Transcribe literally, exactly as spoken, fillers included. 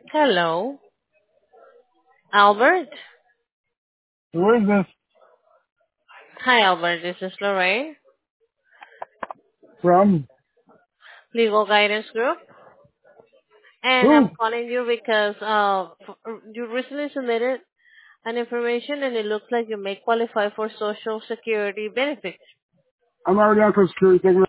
Hello, Albert. Who is this Hi, Albert. This is Lorraine, from? Legal Guidance Group, and I'm Who? calling you because uh, f- you recently submitted an information, and it looks like you may qualify for Social Security benefits. I'm already on Social Security.